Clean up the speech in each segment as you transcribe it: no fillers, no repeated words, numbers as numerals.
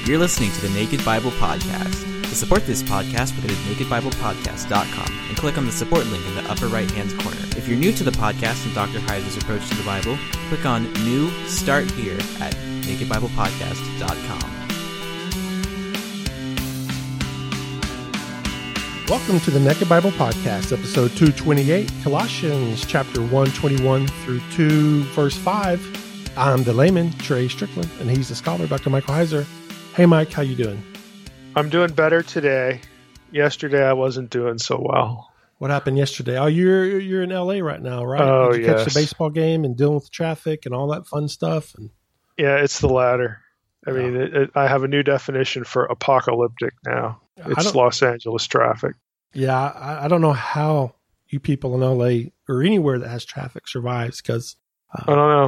You're listening to the Naked Bible Podcast. To support this podcast, go to nakedbiblepodcast.com and click on the support link in the upper right-hand corner. If you're new to the podcast and Dr. Heiser's approach to the Bible, click on New Start Here at nakedbiblepodcast.com. Welcome to the Naked Bible Podcast, episode 228, Colossians chapter 1:21 through 2, verse 5. I'm the layman, Trey Strickland, and he's the scholar, Dr. Michael Heiser. Hey, Mike, how you doing? I'm doing better today. Yesterday, I wasn't doing so well. What happened yesterday? Oh, you're in L.A. right now, right? Oh, Did you catch the baseball game and dealing with traffic and all that fun stuff? Yeah, it's the latter. I mean, I have a new definition for apocalyptic now. It's Los Angeles traffic. Yeah, I don't know how you people in LA or anywhere that has traffic survives because I don't know.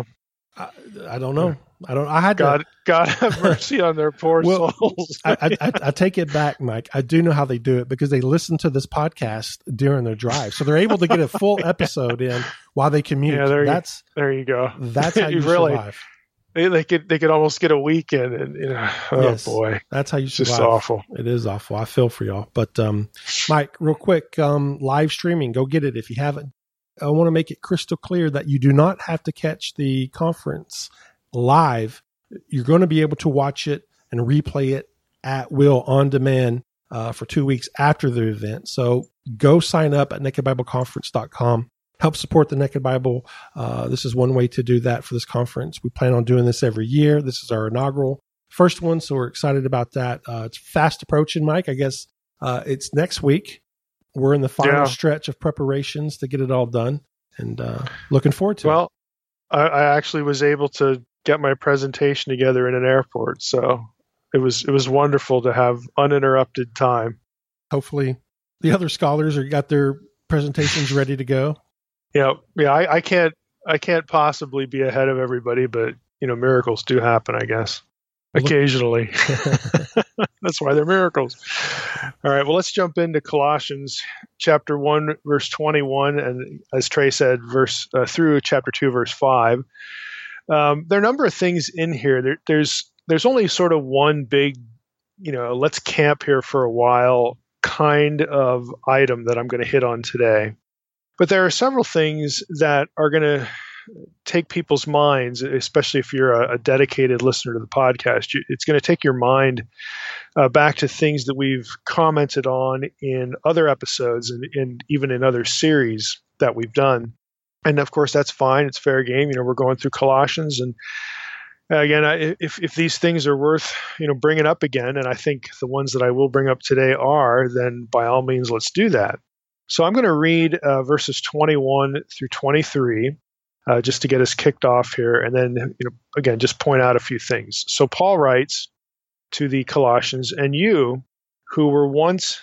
I don't know. I had God have mercy on their poor souls. I take it back, Mike. I do know how they do it because they listen to this podcast during their drive, so they're able to get a full episode in while they commute. Yeah, there you go. That's how you survive. They could almost get a weekend, and yes, boy, that's how you survive. It's just awful. It is awful. I feel for y'all. But Mike, real quick, live streaming, go get it if you haven't. I want to make it crystal clear that you do not have to catch the conference live. You're going to be able to watch it and replay it at will on demand for 2 weeks after the event. So go sign up at nakedbibleconference.com. Help support the Naked Bible. This is one way to do that for this conference. We plan on doing this every year. This is our inaugural first one, so we're excited about that. It's fast approaching, Mike. I guess it's next week. We're in the final stretch of preparations to get it all done, and looking forward to it. Well, I actually was able to get my presentation together in an airport, so it was wonderful to have uninterrupted time. Hopefully, the other scholars got their presentations ready to go. Yeah. I can't possibly be ahead of everybody, but miracles do happen, I guess. Occasionally. That's why they're miracles. All right. Well, let's jump into Colossians chapter 1, verse 21, and as Trey said, through chapter 2, verse 5. There are a number of things in here. There's only sort of one big, let's camp here for a while kind of item that I'm going to hit on today. But there are several things that are going to take people's minds, especially if you're a dedicated listener to the podcast. It's going to take your mind back to things that we've commented on in other episodes and even in other series that we've done. And of course, that's fine. It's fair game. We're going through Colossians. And again, if these things are worth, bringing up again, and I think the ones that I will bring up today are, then by all means, let's do that. So I'm going to read verses 21 through 23 just to get us kicked off here. And then, again, just point out a few things. So Paul writes to the Colossians, "And you who were once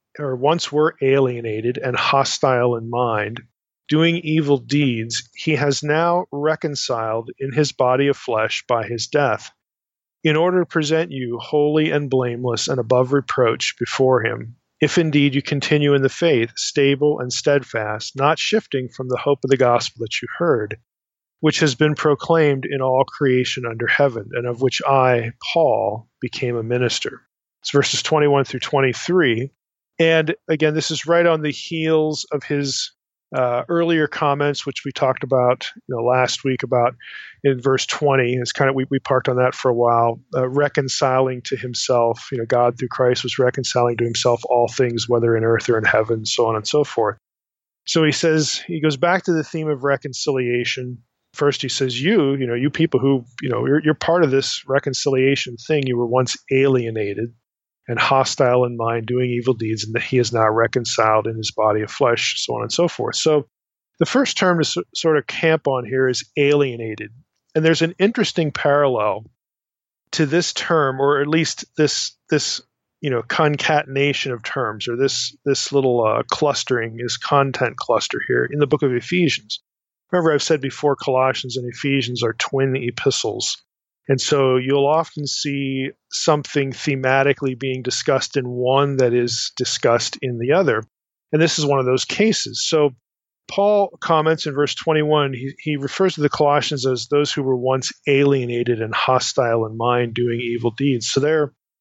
were alienated and hostile in mind, doing evil deeds, he has now reconciled in his body of flesh by his death, in order to present you holy and blameless and above reproach before him. If indeed you continue in the faith, stable and steadfast, not shifting from the hope of the gospel that you heard, which has been proclaimed in all creation under heaven, and of which I, Paul, became a minister." It's verses 21 through 23. And again, this is right on the heels of his earlier comments, which we talked about last week about in verse 20. It's kind of we parked on that for a while, reconciling to himself. God through Christ was reconciling to himself all things, whether in earth or in heaven, so on and so forth. So he goes back to the theme of reconciliation. First, he says, you people who, you're part of this reconciliation thing. You were once alienated and hostile in mind, doing evil deeds, and that he is now reconciled in his body of flesh, so on and so forth. So the first term to sort of camp on here is alienated. And there's an interesting parallel to this term, or at least this concatenation of terms, or this little clustering, is content cluster here in the book of Ephesians. Remember, I've said before, Colossians and Ephesians are twin epistles. And so you'll often see something thematically being discussed in one that is discussed in the other. And this is one of those cases. So Paul comments in verse 21, he refers to the Colossians as those who were once alienated and hostile in mind, doing evil deeds. So they're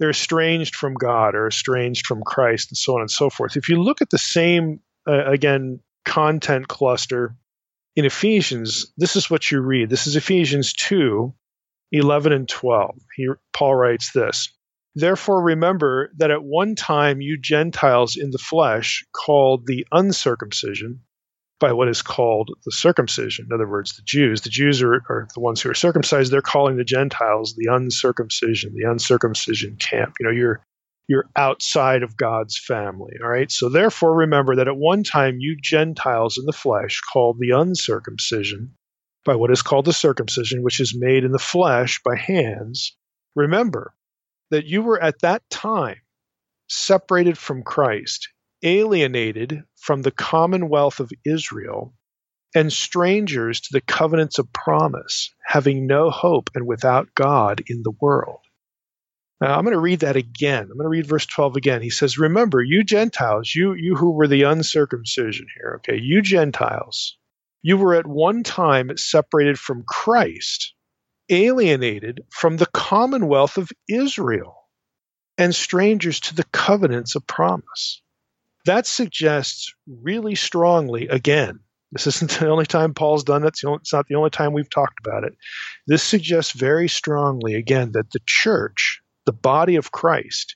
they're estranged from God or estranged from Christ, and so on and so forth. If you look at the same, again, content cluster in Ephesians, this is what you read. This is Ephesians 2, 11 and 12. Paul writes this: "Therefore remember that at one time you Gentiles in the flesh, called the uncircumcision by what is called the circumcision." In other words, the Jews. The Jews are the ones who are circumcised. They're calling the Gentiles the uncircumcision camp. You're outside of God's family. All right. So therefore remember that at one time you Gentiles in the flesh, called the uncircumcision by what is called the circumcision, which is made in the flesh by hands. Remember that you were at that time separated from Christ, alienated from the commonwealth of Israel, and strangers to the covenants of promise, having no hope and without God in the world. Now, I'm going to read that again. I'm going to read verse 12 again. He says, "Remember, you Gentiles, you who were the uncircumcision here, okay, you Gentiles, you were at one time separated from Christ, alienated from the commonwealth of Israel, and strangers to the covenants of promise." That suggests really strongly, again, this isn't the only time Paul's done it. It's not the only time we've talked about it. This suggests very strongly, again, that the church, the body of Christ,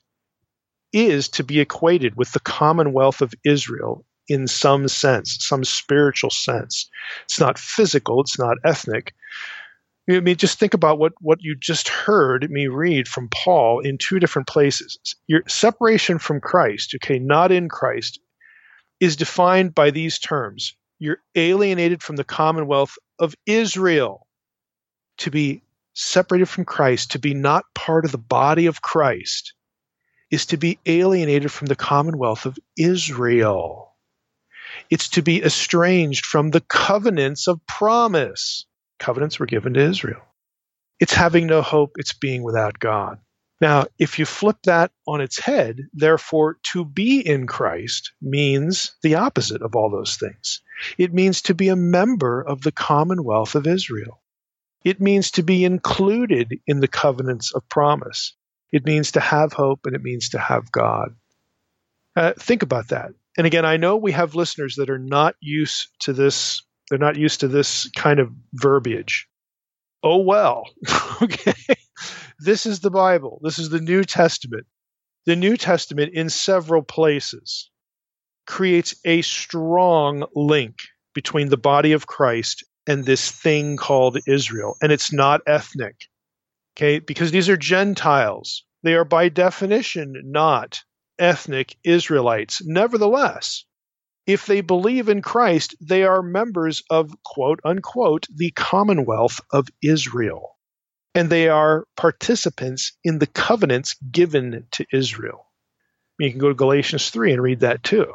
is to be equated with the commonwealth of Israel in some sense, some spiritual sense. It's not physical. It's not ethnic. I mean, just think about what you just heard me read from Paul in two different places. Your separation from Christ, okay, not in Christ, is defined by these terms. You're alienated from the commonwealth of Israel. To be separated from Christ, to be not part of the body of Christ, is to be alienated from the commonwealth of Israel. It's to be estranged from the covenants of promise. Covenants were given to Israel. It's having no hope. It's being without God. Now, if you flip that on its head, therefore, to be in Christ means the opposite of all those things. It means to be a member of the commonwealth of Israel. It means to be included in the covenants of promise. It means to have hope, and it means to have God. Think about that. And again, I know we have listeners that are not used to this. They're not used to this kind of verbiage. Oh, well, okay. This is the Bible. This is the New Testament. The New Testament, in several places, creates a strong link between the body of Christ and this thing called Israel. And it's not ethnic, okay? Because these are Gentiles. They are by definition not ethnic Israelites. Nevertheless, if they believe in Christ, they are members of, quote unquote, the commonwealth of Israel. And they are participants in the covenants given to Israel. You can go to Galatians 3 and read that too.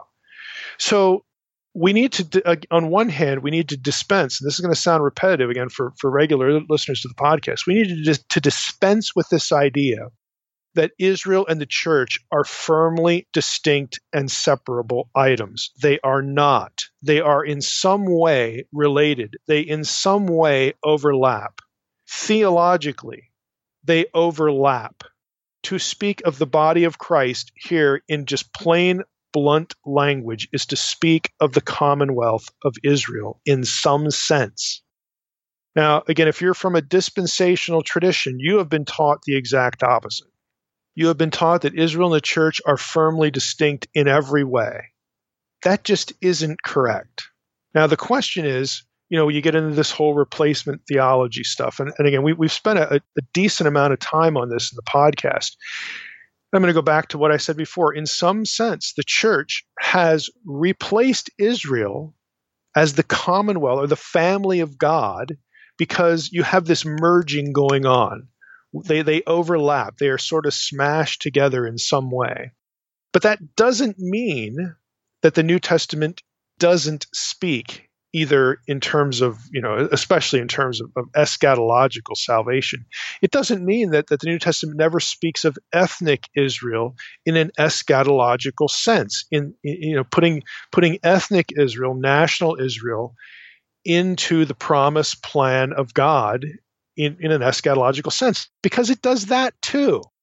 So we need to, on one hand, we need to dispense, and this is going to sound repetitive again for regular listeners to the podcast, we need to dispense with this idea that Israel and the church are firmly distinct and separable items. They are not. They are in some way related. They in some way overlap. Theologically, they overlap. To speak of the body of Christ here in just plain, blunt language is to speak of the commonwealth of Israel in some sense. Now, again, if you're from a dispensational tradition, you have been taught the exact opposite. You have been taught that Israel and the church are firmly distinct in every way. That just isn't correct. Now, the question is, you get into this whole replacement theology stuff. And again, we've spent a decent amount of time on this in the podcast. I'm going to go back to what I said before. In some sense, the church has replaced Israel as the commonwealth or the family of God because you have this merging going on. They overlap. They are sort of smashed together in some way. But that doesn't mean that the New Testament doesn't speak either in terms of, especially in terms of eschatological salvation. It doesn't mean that the New Testament never speaks of ethnic Israel in an eschatological sense, in putting ethnic Israel, national Israel, into the promised plan of God in an eschatological sense, because it does that too.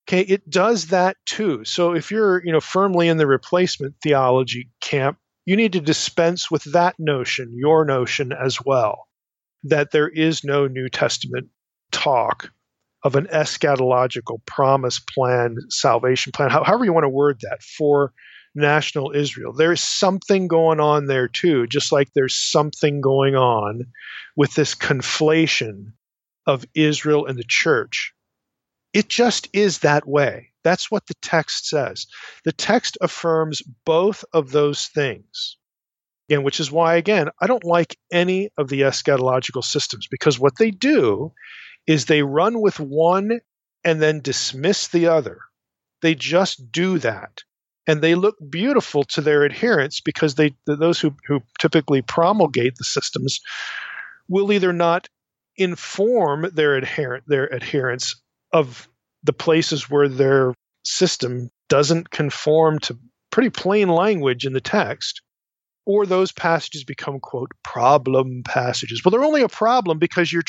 Okay, it does that too. So if you're, firmly in the replacement theology camp, you need to dispense with that notion, your notion as well, that there is no New Testament talk of an eschatological promise plan, salvation plan, however you want to word that, for national Israel. There's something going on there too, just like there's something going on with this conflation of Israel and the church. It just is that way. That's what the text says. The text affirms both of those things. Again, which is why, again, I don't like any of the eschatological systems, because what they do is they run with one and then dismiss the other. They just do that. And they look beautiful to their adherents, because those who typically promulgate the systems will either not inform their adherents of the places where their system doesn't conform to pretty plain language in the text, or those passages become, quote, problem passages. Well, they're only a problem because you're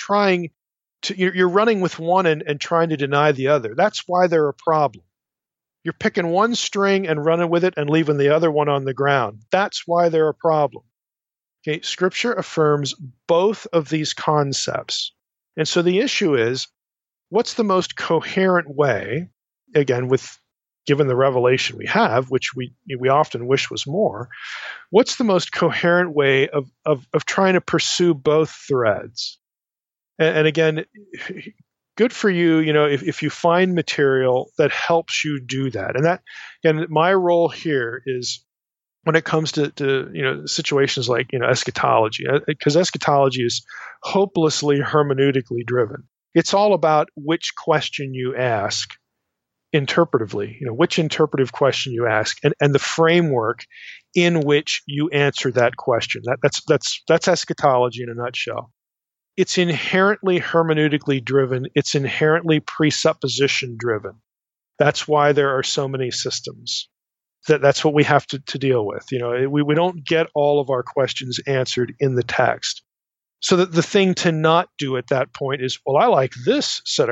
running with one and trying to deny the other. That's why they're a problem. You're picking one string and running with it and leaving the other one on the ground. That's why they're a problem. Okay, Scripture affirms both of these concepts. And so the issue is, what's the most coherent way, again, given the revelation we have, which we often wish was more, what's the most coherent way of trying to pursue both threads? And again, good for you, if you find material that helps you do that. And my role here is, when it comes to situations like eschatology, because eschatology is hopelessly hermeneutically driven. It's all about which question you ask interpretively, which interpretive question you ask, and the framework in which you answer that question. That's eschatology in a nutshell. It's inherently hermeneutically driven. It's inherently presupposition driven. That's why there are so many systems. That's what we have to deal with. We don't get all of our questions answered in the text. So that the thing to not do at that point is, well, I like these set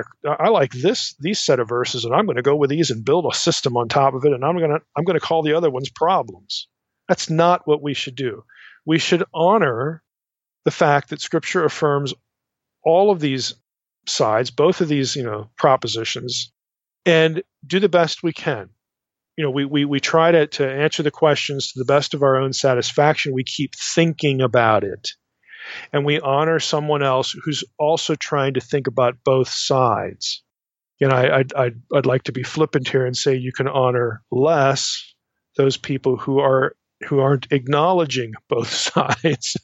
of verses, and I'm going to go with these and build a system on top of it, and I'm going to call the other ones problems. That's not what we should do. We should honor the fact that Scripture affirms all of these sides, both of these, propositions, and do the best we can. We try to answer the questions to the best of our own satisfaction. We keep thinking about it. And we honor someone else who's also trying to think about both sides. I'd like to be flippant here and say you can honor less those people who aren't acknowledging both sides.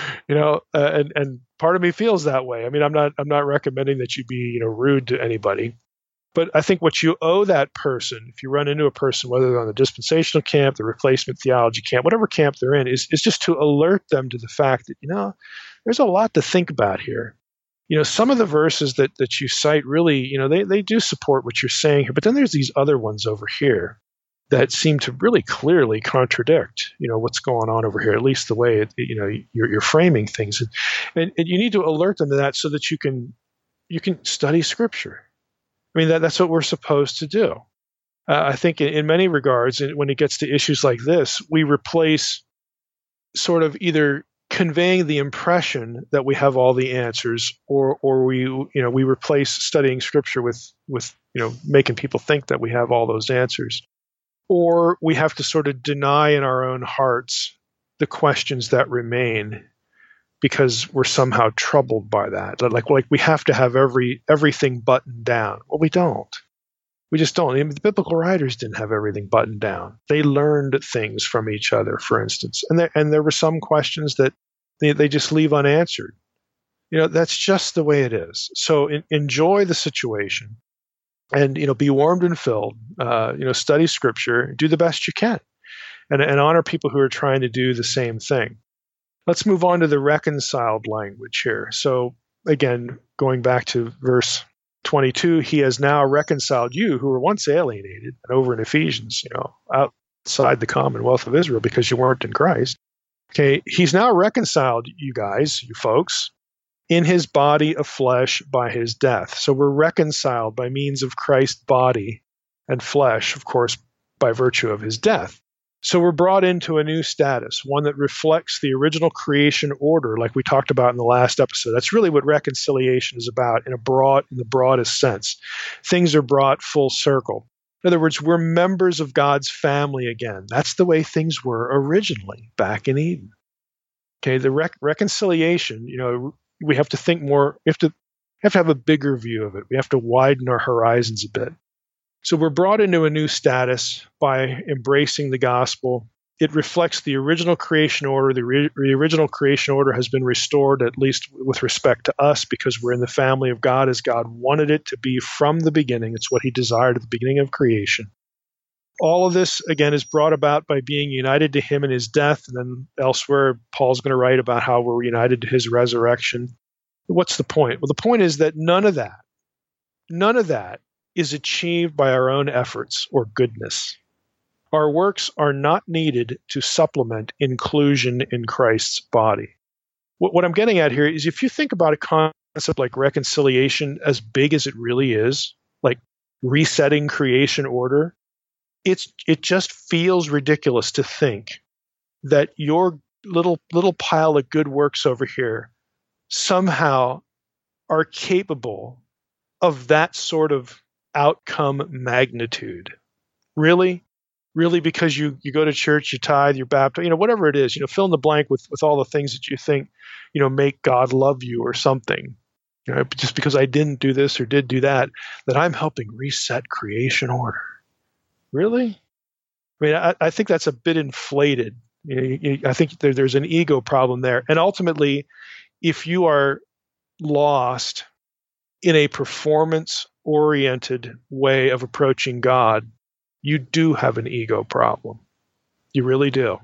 And part of me feels that way. I mean, I'm not recommending that you be rude to anybody. But I think what you owe that person, if you run into a person, whether they're on the dispensational camp, the replacement theology camp, whatever camp they're in, is just to alert them to the fact that, there's a lot to think about here. Some of the verses that you cite really, they do support what you're saying here, but then there's these other ones over here that seem to really clearly contradict, what's going on over here, at least the way, you're framing things. And you need to alert them to that so that you can study Scripture. I mean, that's what we're supposed to do. I think in many regards, when it gets to issues like this, we replace sort of either conveying the impression that we have all the answers, or we replace studying Scripture with making people think that we have all those answers, or we have to sort of deny in our own hearts the questions that remain, because we're somehow troubled by that. Like we have to have everything buttoned down. Well, we don't. We just don't. I mean, the biblical writers didn't have everything buttoned down. They learned things from each other, for instance. And there were some questions that they just leave unanswered. That's just the way it is. So enjoy the situation and, be warmed and filled. Study Scripture, do the best you can, and honor people who are trying to do the same thing. Let's move on to the reconciled language here. So again, going back to verse 22, he has now reconciled you who were once alienated, and over in Ephesians, outside the commonwealth of Israel because you weren't in Christ. Okay, he's now reconciled you guys, you folks, in his body of flesh by his death. So we're reconciled by means of Christ's body and flesh, of course, by virtue of his death. So we're brought into a new status, one that reflects the original creation order, like we talked about in the last episode. That's really what reconciliation is about in the broadest sense. Things are brought full circle. In other words, we're members of God's family again. That's the way things were originally back in Eden. Okay, the reconciliation, we have to think more. We have to have a bigger view of it. We have to widen our horizons a bit. So we're brought into a new status by embracing the gospel. It reflects the original creation order. The original creation order has been restored, at least with respect to us, because we're in the family of God as God wanted it to be from the beginning. It's what he desired at the beginning of creation. All of this, again, is brought about by being united to him in his death. And then elsewhere, Paul's going to write about how we're united to his resurrection. What's the point? Well, the point is that none of that is achieved by our own efforts or goodness. Our works are not needed to supplement inclusion in Christ's body. What I'm getting at here is if you think about a concept like reconciliation as big as it really is, like resetting creation order, it just feels ridiculous to think that your little pile of good works over here somehow are capable of that sort of outcome magnitude. Really? Really, because you go to church, you tithe, you're baptized, whatever it is, fill in the blank with all the things that you think, make God love you or something. Just because I didn't do this or did do that I'm helping reset creation order. Really? I mean, I think that's a bit inflated. I think there's an ego problem there. And ultimately, if you are lost in a performance-oriented way of approaching God, you do have an ego problem. You really do.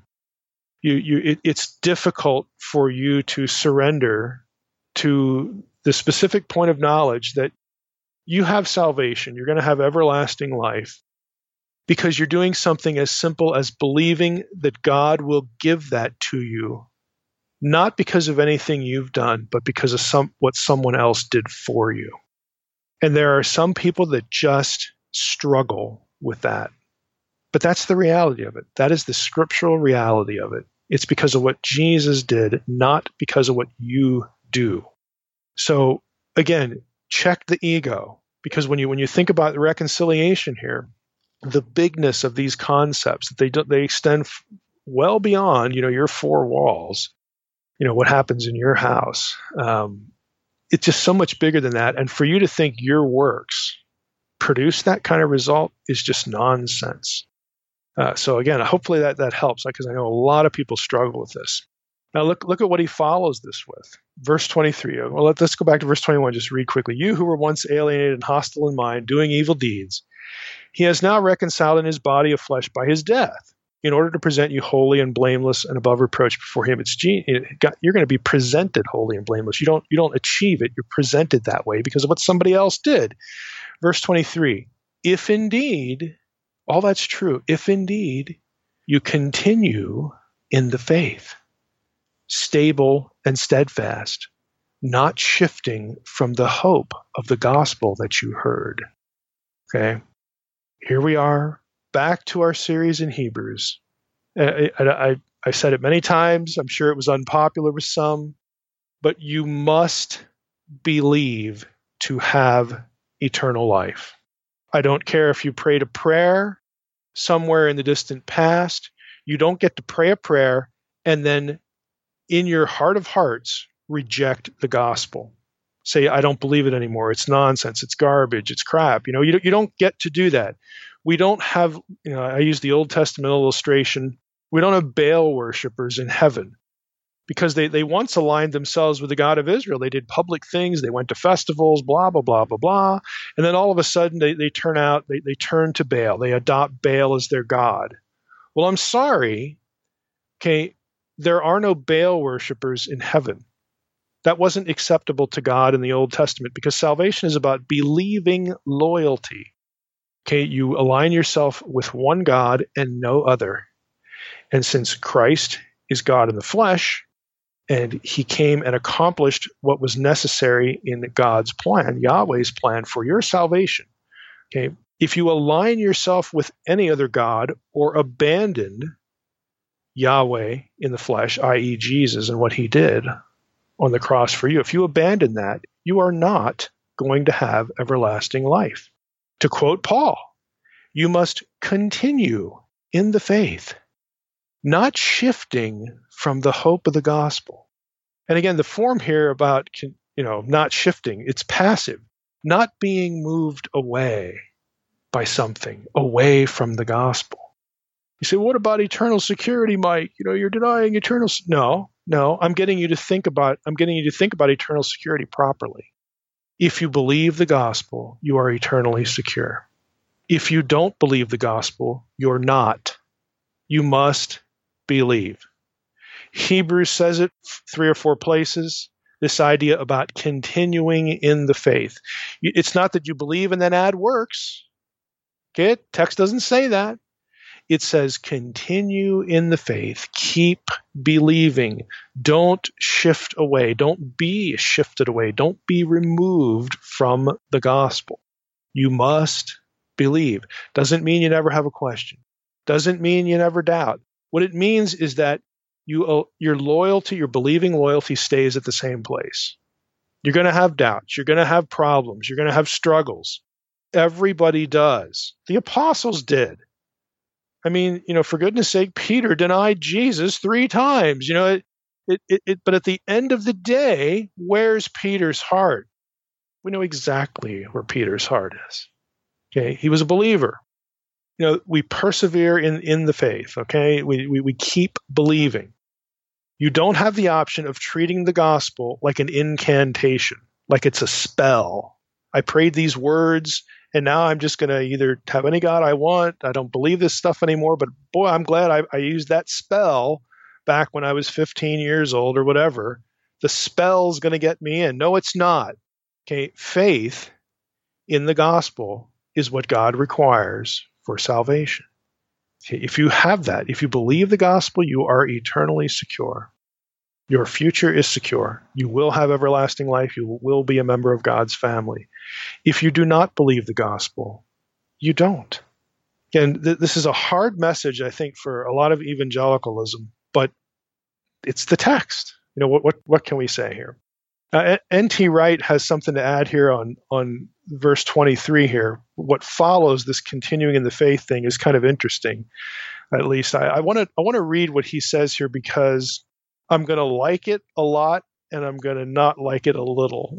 It's difficult for you to surrender to the specific point of knowledge that you have salvation, you're going to have everlasting life, because you're doing something as simple as believing that God will give that to you, not because of anything you've done, but because of what someone else did for you. And there are some people that just struggle with that. But that's the reality of it. That is the scriptural reality of it. It's because of what Jesus did, not because of what you do. So again, check the ego, because when you think about the reconciliation here, the bigness of these concepts, that they extend well beyond your four walls. What happens in your house. It's just so much bigger than that. And for you to think your works produce that kind of result is just nonsense. So again, hopefully that helps, because I know a lot of people struggle with this. Now look at what he follows this with. Verse 23. Well, let's go back to verse 21. Just read quickly. You who were once alienated and hostile in mind, doing evil deeds, he has now reconciled in his body of flesh by his death, in order to present you holy and blameless and above reproach before him. You're going to be presented holy and blameless. You don't achieve it. You're presented that way because of what somebody else did. Verse 23. If indeed, all that's true, if indeed you continue in the faith, stable and steadfast, not shifting from the hope of the gospel that you heard. Okay, here we are, back to our series in Hebrews. I said it many times. I'm sure it was unpopular with some, but you must believe to have eternal life. I don't care if you prayed a prayer somewhere in the distant past. You don't get to pray a prayer and then in your heart of hearts reject the gospel. Say, I don't believe it anymore. It's nonsense. It's garbage. It's crap. You don't get to do that. We don't have, I use the Old Testament illustration. We don't have Baal worshipers in heaven because they once aligned themselves with the God of Israel. They did public things. They went to festivals, blah, blah, blah, blah, blah. And then all of a sudden they turn to Baal. They adopt Baal as their God. Well, I'm sorry. Okay. There are no Baal worshipers in heaven. That wasn't acceptable to God in the Old Testament because salvation is about believing loyalty. Okay, you align yourself with one God and no other. And since Christ is God in the flesh, and he came and accomplished what was necessary in God's plan, Yahweh's plan for your salvation, okay, If you align yourself with any other god or abandon Yahweh in the flesh, i.e. Jesus and what he did on the cross for you, if you abandon that, you are not going to have everlasting life. To quote Paul, you must continue in the faith, not shifting from the hope of the gospel. And again, the form here about, not shifting, it's passive, not being moved away by something, away from the gospel. You say, what about eternal security, Mike? You're denying eternal. No, I'm getting you to think about eternal security properly. If you believe the gospel, you are eternally secure. If you don't believe the gospel, you're not. You must believe. Hebrews says it 3 or 4 places, this idea about continuing in the faith. It's not that you believe and then add works. Okay, text doesn't say that. It says continue in the faith, keep believing, don't shift away, don't be shifted away, don't be removed from the gospel. You must believe. Doesn't mean you never have a question. Doesn't mean you never doubt. What it means is that your loyalty, your believing loyalty stays at the same place. You're going to have doubts. You're going to have problems. You're going to have struggles. Everybody does. The apostles did. I mean, for goodness sake, Peter denied Jesus 3 times. But at the end of the day, where's Peter's heart? We know exactly where Peter's heart is. Okay, he was a believer. We persevere in the faith. Okay, we keep believing. You don't have the option of treating the gospel like an incantation, like it's a spell. I prayed these words, and now I'm just going to either have any God I want. I don't believe this stuff anymore, but boy, I'm glad I used that spell back when I was 15 years old or whatever. The spell's going to get me in. No, it's not. Okay, faith in the gospel is what God requires for salvation. Okay, if you have that, if you believe the gospel, you are eternally secure. Your future is secure. You will have everlasting life. You will be a member of God's family. If you do not believe the gospel, you don't. Again, this is a hard message, I think, for a lot of evangelicalism, but it's the text. What can we say here? N.T. Wright has something to add here on verse 23 here. What follows this continuing in the faith thing is kind of interesting. At least I want to read what he says here, because I'm going to like it a lot and I'm going to not like it a little.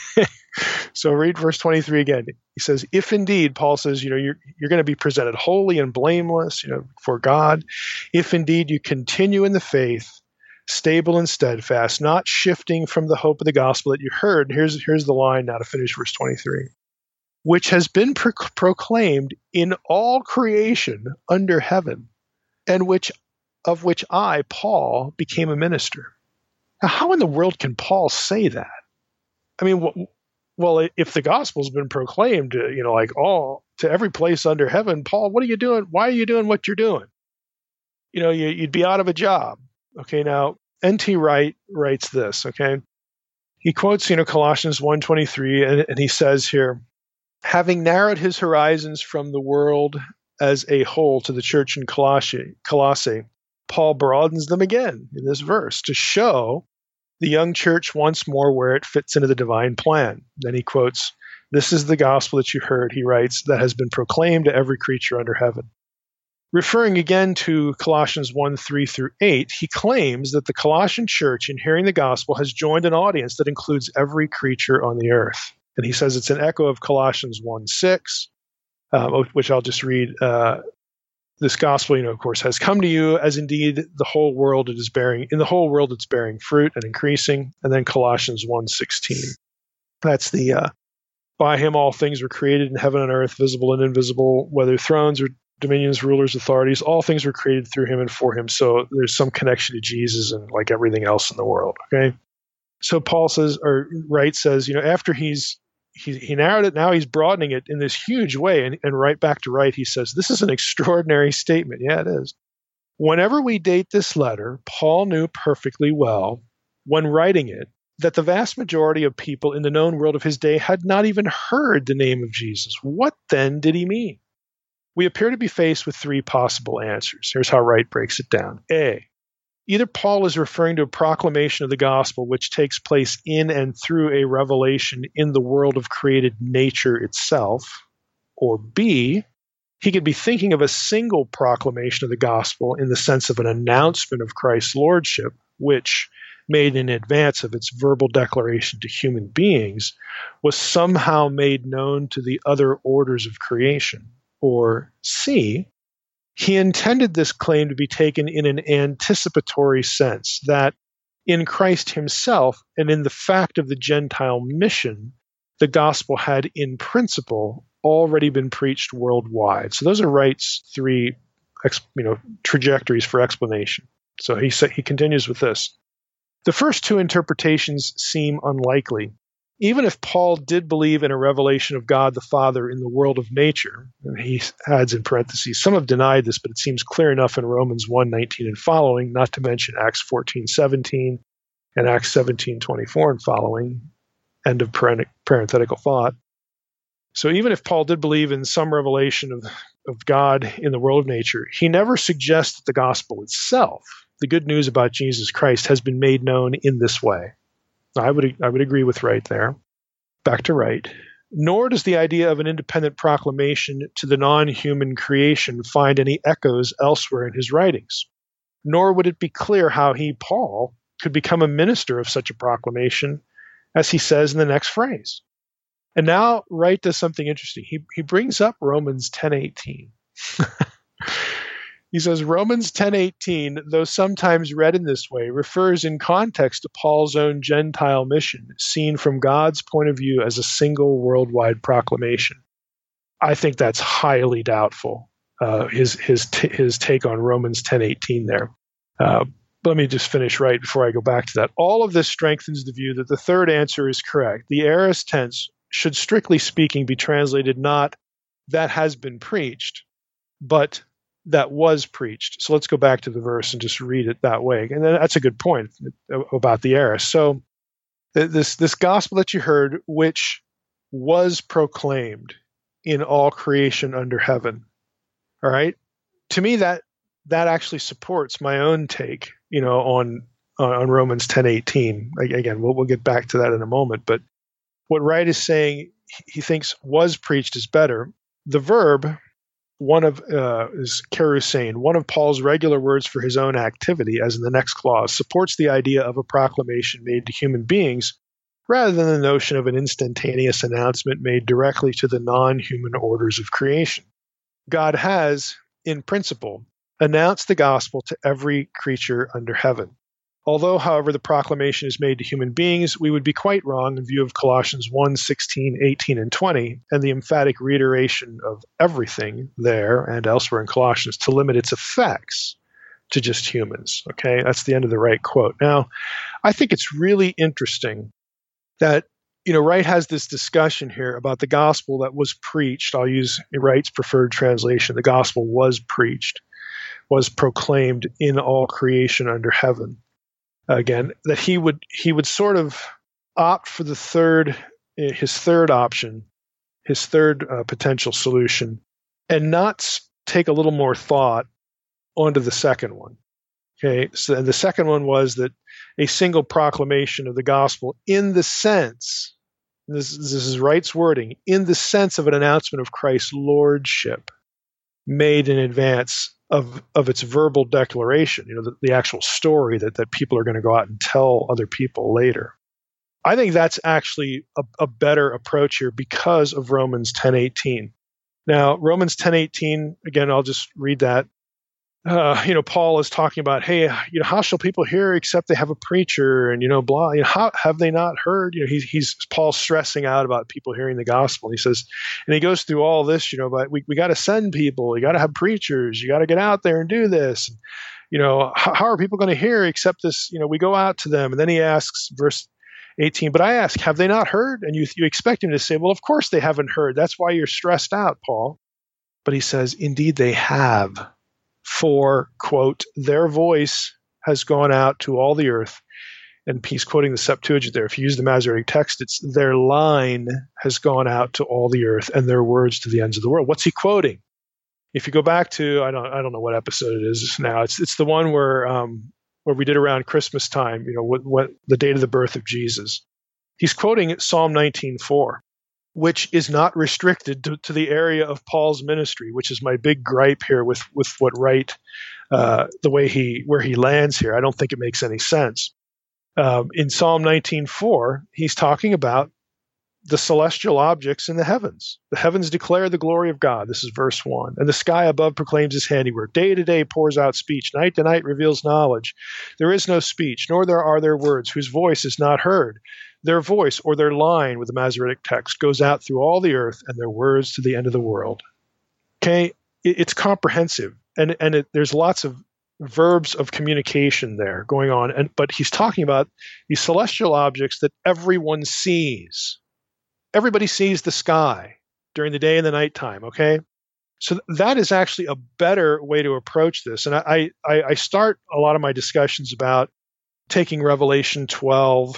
So read verse 23 again. He says, if indeed, Paul says, you're going to be presented holy and blameless, for God. If indeed you continue in the faith, stable and steadfast, not shifting from the hope of the gospel that you heard. Here's the line now to finish verse 23. Which has been proclaimed in all creation under heaven, and of which I, Paul, became a minister. Now, how in the world can Paul say that? I mean, well, if the gospel's been proclaimed, to every place under heaven, Paul, what are you doing? Why are you doing what you're doing? You'd be out of a job. Okay, now N.T. Wright writes this. Okay, he quotes Colossians 1:23, and he says here, having narrowed his horizons from the world as a whole to the church in Colossae, Paul broadens them again in this verse to show the young church once more where it fits into the divine plan. Then he quotes, this is the gospel that you heard, he writes, that has been proclaimed to every creature under heaven. Referring again to Colossians 1:3-8, he claims that the Colossian church, in hearing the gospel, has joined an audience that includes every creature on the earth. And he says it's an echo of Colossians 1:6, which I'll just read. This gospel, of course, has come to you, as indeed the whole world it is bearing. In the whole world it's bearing fruit and increasing. And then Colossians 1:16. That's the by him all things were created in heaven and earth, visible and invisible, whether thrones or dominions, rulers, authorities, all things were created through him and for him. So there's some connection to Jesus and like everything else in the world. Okay. So Paul says, or Wright says, after he narrowed it, now he's broadening it in this huge way. And right back to Wright, he says, this is an extraordinary statement. Yeah, it is. Whenever we date this letter, Paul knew perfectly well when writing it that the vast majority of people in the known world of his day had not even heard the name of Jesus. What then did he mean? We appear to be faced with three possible answers. Here's how Wright breaks it down. A, either Paul is referring to a proclamation of the gospel which takes place in and through a revelation in the world of created nature itself, or B, he could be thinking of a single proclamation of the gospel in the sense of an announcement of Christ's lordship, which, made in advance of its verbal declaration to human beings, was somehow made known to the other orders of creation. Or C, he intended this claim to be taken in an anticipatory sense, that in Christ himself and in the fact of the Gentile mission, the gospel had in principle already been preached worldwide. So those are Wright's three trajectories for explanation. So he continues with this. The first two interpretations seem unlikely. Even if Paul did believe in a revelation of God the Father in the world of nature, and he adds in parentheses, some have denied this, but it seems clear enough in Romans 1:19 and following, not to mention Acts 14:17 and Acts 17:24 and following, end of parenthetical thought. So even if Paul did believe in some revelation of God in the world of nature, he never suggests that the gospel itself, the good news about Jesus Christ, has been made known in this way. I would agree with Wright there. Back to Wright. Nor does the idea of an independent proclamation to the non-human creation find any echoes elsewhere in his writings. Nor would it be clear how he, Paul, could become a minister of such a proclamation, as he says in the next phrase. And now Wright does something interesting. He brings up Romans 10:18. He says, Romans 10:18, though sometimes read in this way, refers in context to Paul's own Gentile mission, seen from God's point of view as a single worldwide proclamation. I think that's highly doubtful, his take on Romans 10:18 there. Let me just finish right before I go back to that. All of this strengthens the view that the third answer is correct. The aorist tense should, strictly speaking, be translated not that has been preached, but that was preached. So let's go back to the verse and just read it that way. And then that's a good point about the aorist. So this gospel that you heard, which was proclaimed in all creation under heaven. All right. To me, that actually supports my own take, on Romans 10:18. Again, we'll get back to that in a moment. But what Wright is saying, he thinks was preached is better. The verb, is kerusein, one of Paul's regular words for his own activity, as in the next clause, supports the idea of a proclamation made to human beings rather than the notion of an instantaneous announcement made directly to the non-human orders of creation. God has, in principle, announced the gospel to every creature under heaven. Although, however, the proclamation is made to human beings, we would be quite wrong in view of Colossians 1:16, 18, and 20, and the emphatic reiteration of everything there and elsewhere in Colossians to limit its effects to just humans. Okay, that's the end of the Wright quote. Now, I think it's really interesting that, Wright has this discussion here about the gospel that was preached. I'll use Wright's preferred translation. The gospel was preached, was proclaimed in all creation under heaven. Again, that he would sort of opt for his third option, his third potential solution, and not take a little more thought onto the second one. Okay, so the second one was that a single proclamation of the gospel in the sense, this is Wright's wording, in the sense of an announcement of Christ's lordship made in advance of its verbal declaration, the actual story that people are going to go out and tell other people later. I think that's actually a better approach here because of Romans 10:18. Now, Romans 10:18, again, I'll just read that. Paul is talking about, hey, how shall people hear except they have a preacher, and blah. How have they not heard? He's Paul's stressing out about people hearing the gospel. And he says, and he goes through all this, but we got to send people, you got to have preachers, you got to get out there and do this. How are people going to hear except this? We go out to them, and then he asks, verse 18. But I ask, have they not heard? And you expect him to say, well, of course they haven't heard. That's why you're stressed out, Paul. But he says, indeed they have. For, quote, their voice has gone out to all the earth, and he's quoting the Septuagint there. If you use the Masoretic text, it's their line has gone out to all the earth and their words to the ends of the world. What's he quoting? If you go back to, I don't know what episode it is now. It's the one where we did around Christmas time, what the date of the birth of Jesus. He's quoting Psalm 19:4, which is not restricted to the area of Paul's ministry, which is my big gripe here with what Wright, the way where he lands here. I don't think it makes any sense. In Psalm 19:4, he's talking about the celestial objects in the heavens. The heavens declare the glory of God. This is verse 1. And the sky above proclaims his handiwork. Day to day pours out speech. Night to night reveals knowledge. There is no speech, nor are there words whose voice is not heard. Their voice, or their line with the Masoretic text, goes out through all the earth, and their words to the end of the world. Okay? It's comprehensive. And there's lots of verbs of communication there going on. But he's talking about these celestial objects that everyone sees. Everybody sees the sky during the day and the nighttime, okay? So that is actually a better way to approach this. And I start a lot of my discussions about taking Revelation 12,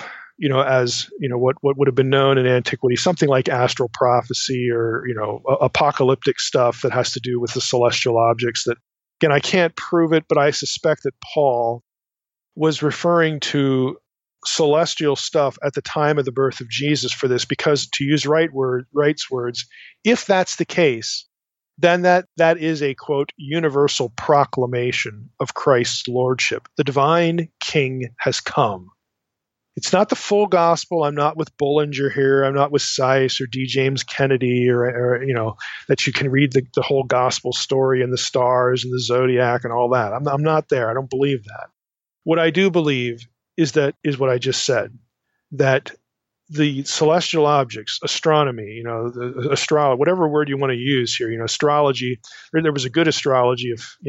as, what would have been known in antiquity, something like astral prophecy or, apocalyptic stuff that has to do with the celestial objects that, again, I can't prove it, but I suspect that Paul was referring to celestial stuff at the time of the birth of Jesus for this, because to use Wright's words, if that's the case, then that is a, quote, universal proclamation of Christ's lordship. The divine king has come. It's not the full gospel. I'm not with Bullinger here. I'm not with Seiss or D. James Kennedy or that you can read the whole gospel story and the stars and the zodiac and all that. I'm not there. I don't believe that. What I do believe is what I just said, that the celestial objects, astronomy, the astrology, whatever word you want to use here, astrology. There was a good astrology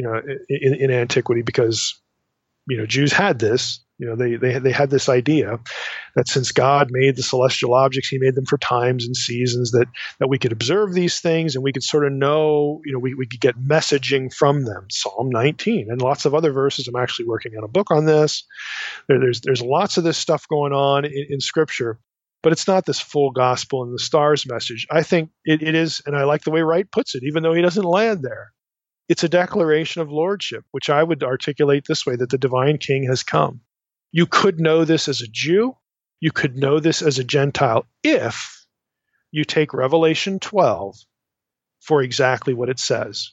in antiquity because Jews had this. They had this idea that since God made the celestial objects, he made them for times and seasons, that we could observe these things and we could sort of know, we could get messaging from them. Psalm 19 and lots of other verses. I'm actually working on a book on this. There's lots of this stuff going on in Scripture, but it's not this full gospel and the stars message. I think it is, and I like the way Wright puts it, even though he doesn't land there. It's a declaration of lordship, which I would articulate this way, that the divine king has come. You could know this as a Jew. You could know this as a Gentile if you take Revelation 12 for exactly what it says.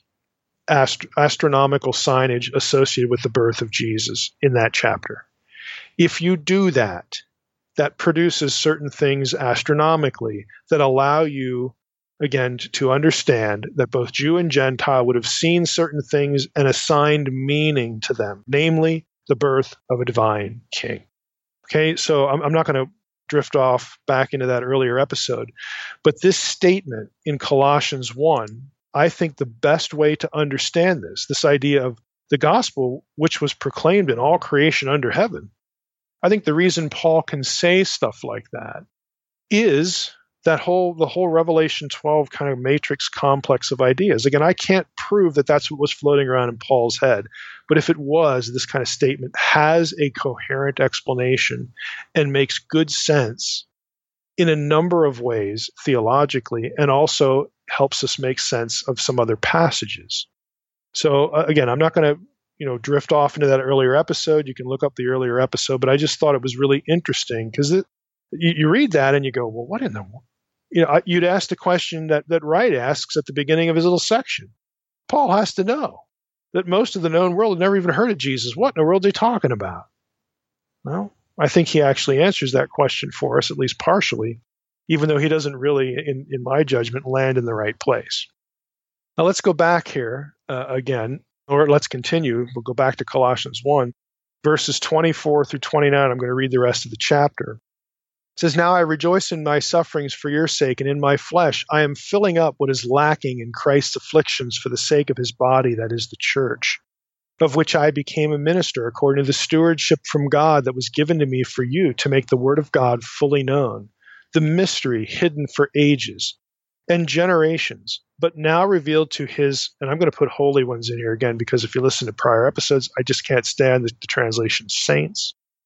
Astronomical signage associated with the birth of Jesus in that chapter. If you do that, that produces certain things astronomically that allow you, again, to understand that both Jew and Gentile would have seen certain things and assigned meaning to them, namely the birth of a divine king. Okay, so I'm not going to drift off back into that earlier episode, but this statement in Colossians 1, I think the best way to understand this idea of the gospel, which was proclaimed in all creation under heaven, I think the reason Paul can say stuff like that is the whole Revelation 12 kind of matrix complex of ideas. Again, I can't prove that that's what was floating around in Paul's head, but if it was, this kind of statement has a coherent explanation and makes good sense in a number of ways theologically, and also helps us make sense of some other passages. So again, I'm not going to drift off into that earlier episode. You can look up the earlier episode, but I just thought it was really interesting because you read that and you go, well, what in the you'd ask the question that Wright asks at the beginning of his little section. Paul has to know that most of the known world had never even heard of Jesus. What in the world are they talking about? Well, I think he actually answers that question for us, at least partially, even though he doesn't really, in my judgment, land in the right place. Now let's go back here again, or let's continue. We'll go back to Colossians 1, verses 24 through 29. I'm going to read the rest of the chapter. It says, "Now I rejoice in my sufferings for your sake, and in my flesh I am filling up what is lacking in Christ's afflictions for the sake of his body, that is the church, of which I became a minister according to the stewardship from God that was given to me for you, to make the word of God fully known, the mystery hidden for ages and generations, but now revealed to his," and I'm going to put holy ones in here again, because if you listen to prior episodes, I just can't stand the translation saints.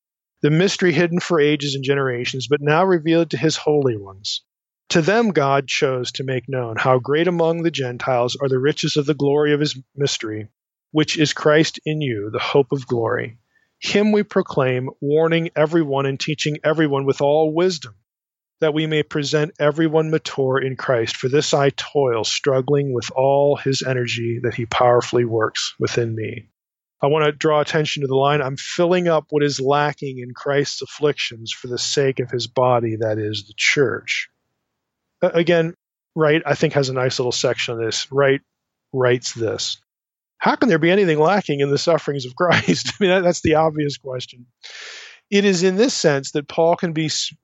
the mystery hidden for ages and generations, but now revealed to his holy ones. To them God chose to make known how great among the Gentiles are the riches of the glory of his mystery, which is Christ in you, the hope of glory. Him we proclaim, warning everyone and teaching everyone with all wisdom, that we may present everyone mature in Christ. For this I toil, struggling with all his energy that he powerfully works within me. I want to draw attention to the line, I'm filling up what is lacking in Christ's afflictions for the sake of his body, that is the church. Again, Wright, I think, has a nice little section on this. Wright writes this. How can there be anything lacking in the sufferings of Christ? I mean, that's the obvious question. It is in this sense that Paul can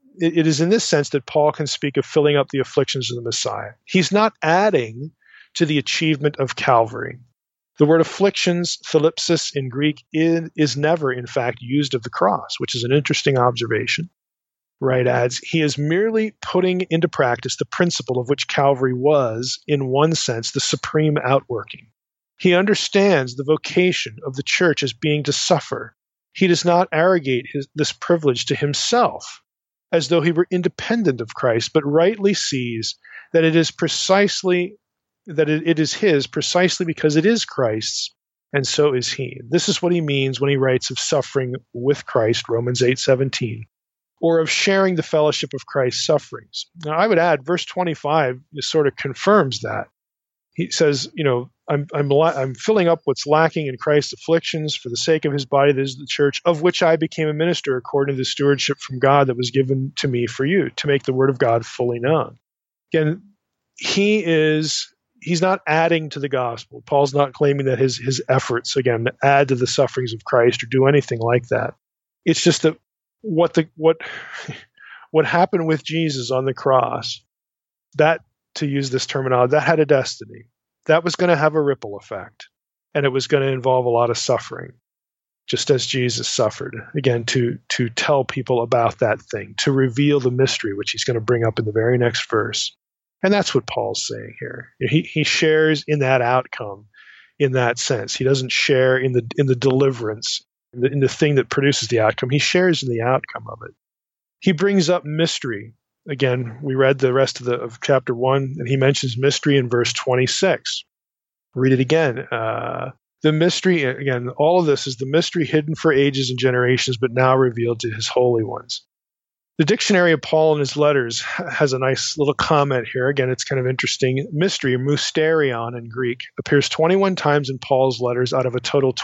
speak of filling up the afflictions of the Messiah. He's not adding to the achievement of Calvary. The word afflictions, thalipsis in Greek, is never, in fact, used of the cross, which is an interesting observation. Wright adds, he is merely putting into practice the principle of which Calvary was, in one sense, the supreme outworking. He understands the vocation of the church as being to suffer. He does not arrogate this privilege to himself, as though he were independent of Christ, but rightly sees that it is his precisely because it is Christ's, and so is he. This is what he means when he writes of suffering with Christ, Romans 8:17, or of sharing the fellowship of Christ's sufferings. Now, I would add, verse 25 sort of confirms that. He says, I'm filling up what's lacking in Christ's afflictions for the sake of his body, that is the church, of which I became a minister according to the stewardship from God that was given to me for you, to make the word of God fully known. Again, he's not adding to the gospel. Paul's not claiming that his efforts, again, add to the sufferings of Christ or do anything like that. It's just that what happened with Jesus on the cross, that, to use this terminology, that had a destiny. That was going to have a ripple effect, and it was going to involve a lot of suffering, just as Jesus suffered, again, to tell people about that thing, to reveal the mystery, which he's going to bring up in the very next verse. And that's what Paul's saying here. He shares in that outcome in that sense. He doesn't share in the deliverance, in the thing that produces the outcome. He shares in the outcome of it. He brings up mystery. Again, we read the rest of chapter 1, and he mentions mystery in verse 26. Read it again. The mystery, again, all of this is the mystery hidden for ages and generations, but now revealed to his holy ones. The dictionary of Paul in his letters has a nice little comment here. Again, it's kind of interesting. Mystery, mysterion in Greek, appears 21 times in Paul's letters out of a total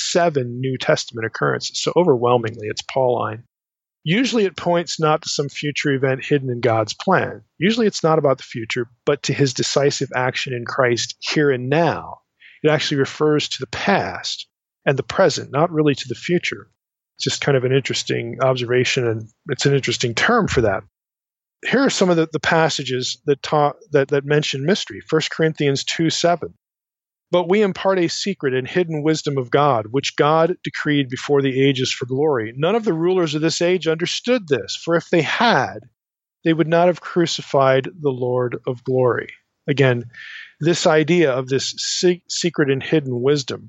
27 New Testament occurrences. So overwhelmingly, it's Pauline. Usually it points not to some future event hidden in God's plan. Usually it's not about the future, but to his decisive action in Christ here and now. It actually refers to the past and the present, not really to the future. It's just kind of an interesting observation, and it's an interesting term for that. Here are some of the passages that mention mystery. 1 Corinthians 2:7. But we impart a secret and hidden wisdom of God, which God decreed before the ages for glory. None of the rulers of this age understood this, for if they had, they would not have crucified the Lord of glory. Again, this idea of this secret and hidden wisdom,